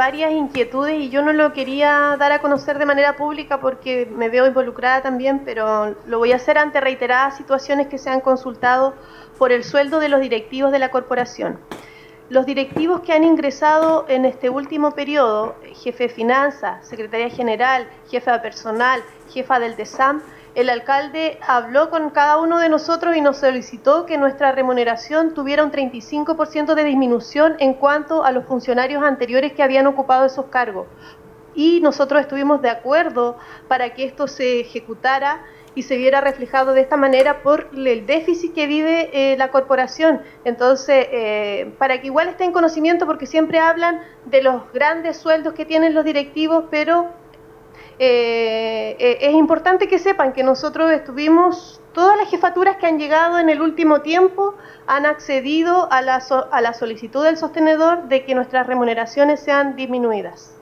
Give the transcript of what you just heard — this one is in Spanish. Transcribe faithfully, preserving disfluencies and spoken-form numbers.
varias inquietudes y yo no lo quería dar a conocer de manera pública porque me veo involucrada también, pero lo voy a hacer ante reiteradas situaciones que se han consultado por el sueldo de los directivos de la corporación. Los directivos que han ingresado en este último periodo, jefe de finanzas, secretaria general, jefa de personal, jefa del DESAM, el alcalde habló con cada uno de nosotros y nos solicitó que nuestra remuneración tuviera un treinta y cinco por ciento de disminución en cuanto a los funcionarios anteriores que habían ocupado esos cargos. Y nosotros estuvimos de acuerdo para que esto se ejecutara y se viera reflejado de esta manera por el déficit que vive eh, la corporación. Entonces, eh, para que igual esté en conocimiento, porque siempre hablan de los grandes sueldos que tienen los directivos, pero eh, eh, es importante que sepan que nosotros estuvimos, todas las jefaturas que han llegado en el último tiempo han accedido a la, so, a la solicitud del sostenedor de que nuestras remuneraciones sean disminuidas.